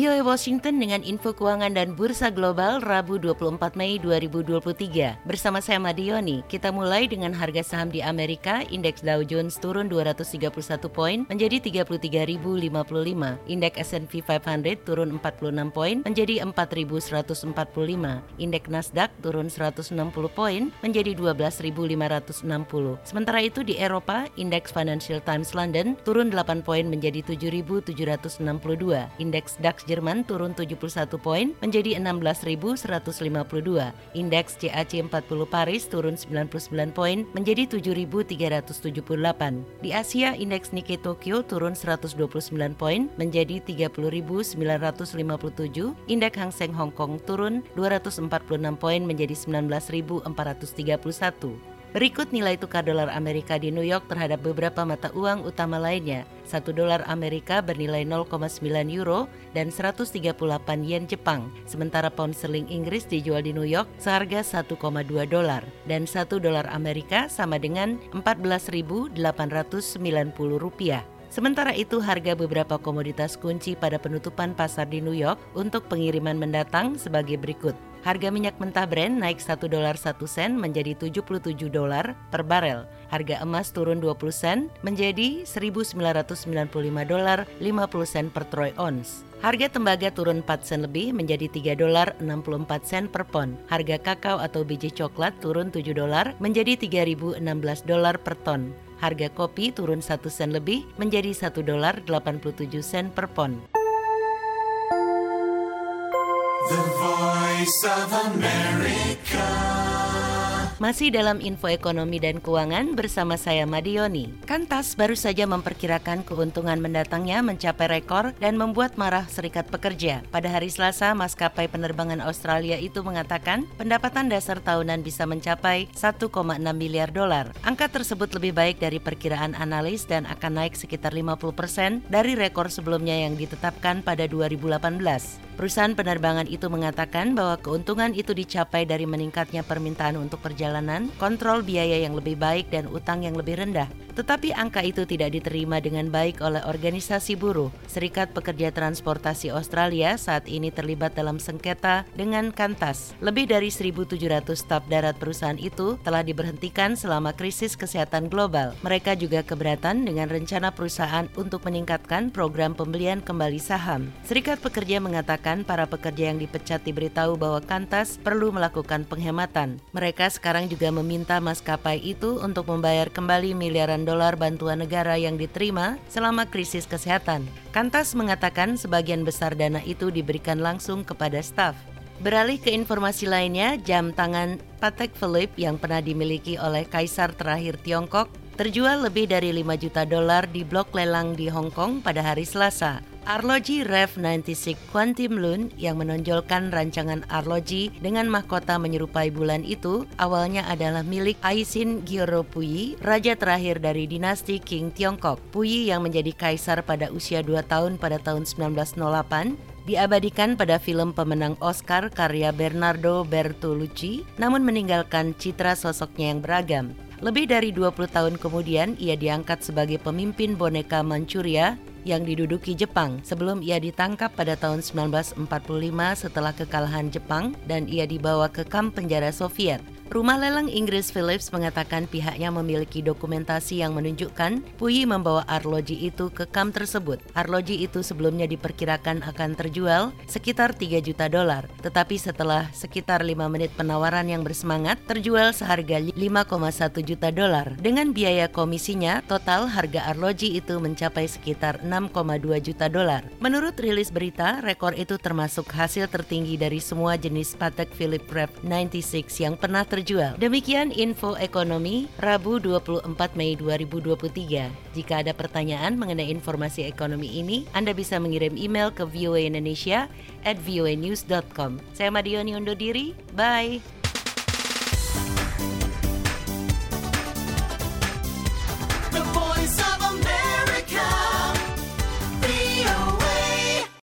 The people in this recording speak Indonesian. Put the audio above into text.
VOA Washington dengan info keuangan dan bursa global Rabu 24 Mei 2023. Bersama saya Madioni, kita mulai dengan harga saham di Amerika. Indeks Dow Jones turun 231 poin menjadi 33.055. Indeks S&P 500 turun 46 poin menjadi 4.145. Indeks Nasdaq turun 160 poin menjadi 12.560. Sementara itu di Eropa, indeks Financial Times London turun 8 poin menjadi 7.762. Indeks DAX Jerman turun 71 poin menjadi 16.152. Indeks CAC 40 Paris turun 99 poin menjadi 7.378. Di Asia, indeks Nikkei Tokyo turun 129 poin menjadi 30.957. Indeks Hang Seng Hong Kong turun 246 poin menjadi 19.431. Berikut nilai tukar dolar Amerika di New York terhadap beberapa mata uang utama lainnya. 1 dolar Amerika bernilai 0,9 euro dan 138 yen Jepang. Sementara pound sterling Inggris dijual di New York seharga 1,2 dolar. Dan 1 dolar Amerika sama dengan 14.890 rupiah. Sementara itu, harga beberapa komoditas kunci pada penutupan pasar di New York untuk pengiriman mendatang sebagai berikut. Harga minyak mentah Brent naik 1 dolar 1 sen menjadi 77 dolar per barel. Harga emas turun 20 sen menjadi 1.995 dolar 50 sen per troy ounce. Harga tembaga turun 4 sen lebih menjadi 3 dolar 64 sen per pon. Harga kakao atau biji coklat turun 7 dolar menjadi 3.016 dolar per ton. Harga kopi turun 1 sen lebih menjadi 1 dolar 87 sen per pon. The Voice of America. Masih dalam info ekonomi dan keuangan bersama saya Madioni. Kantas baru saja memperkirakan keuntungan mendatangnya mencapai rekor dan membuat marah Serikat Pekerja. Pada hari Selasa, maskapai penerbangan Australia itu mengatakan pendapatan dasar tahunan bisa mencapai 1,6 miliar dolar. Angka tersebut lebih baik dari perkiraan analis dan akan naik sekitar 50% dari rekor sebelumnya yang ditetapkan pada 2018. Perusahaan penerbangan itu mengatakan bahwa keuntungan itu dicapai dari meningkatnya permintaan untuk perjalanan, kontrol biaya yang lebih baik dan utang yang lebih rendah. Tetapi angka itu tidak diterima dengan baik oleh organisasi buruh. Serikat Pekerja Transportasi Australia saat ini terlibat dalam sengketa dengan Qantas. Lebih dari 1.700 staf darat perusahaan itu telah diberhentikan selama krisis kesehatan global. Mereka juga keberatan dengan rencana perusahaan untuk meningkatkan program pembelian kembali saham. Serikat Pekerja mengatakan para pekerja yang dipecat diberitahu bahwa Qantas perlu melakukan penghematan. Mereka sekarang juga meminta maskapai itu untuk membayar kembali miliaran dolar bantuan negara yang diterima selama krisis kesehatan. Qantas mengatakan sebagian besar dana itu diberikan langsung kepada staf. Beralih ke informasi lainnya, jam tangan Patek Philippe yang pernah dimiliki oleh Kaisar terakhir Tiongkok terjual lebih dari 5 juta dolar di blok lelang di Hong Kong pada hari Selasa. Arloji Rev 96 Quantum Lune yang menonjolkan rancangan arloji dengan mahkota menyerupai bulan itu awalnya adalah milik Aisin Gyoro Puyi, raja terakhir dari dinasti Qing Tiongkok. Puyi yang menjadi kaisar pada usia 2 tahun pada tahun 1908 diabadikan pada film pemenang Oscar karya Bernardo Bertolucci, namun meninggalkan citra sosoknya yang beragam. Lebih dari 20 tahun kemudian, ia diangkat sebagai pemimpin boneka Manchuria yang diduduki Jepang sebelum ia ditangkap pada tahun 1945 setelah kekalahan Jepang dan ia dibawa ke kamp penjara Soviet. Rumah lelang Inggris Philips mengatakan pihaknya memiliki dokumentasi yang menunjukkan Puyi membawa arloji itu ke kamp tersebut. Arloji itu sebelumnya diperkirakan akan terjual sekitar 3 juta dolar, tetapi setelah sekitar 5 menit penawaran yang bersemangat, terjual seharga 5,1 juta dolar. Dengan biaya komisinya, total harga arloji itu mencapai sekitar 6,2 juta dolar. Menurut rilis berita, rekor itu termasuk hasil tertinggi dari semua jenis Patek Philippe Rev 96 yang pernah terjual. Demikian info ekonomi Rabu 24 Mei 2023. Jika ada pertanyaan mengenai informasi ekonomi ini, Anda bisa mengirim email ke voaindonesia@voanews.com. Saya Madioni undur diri, bye.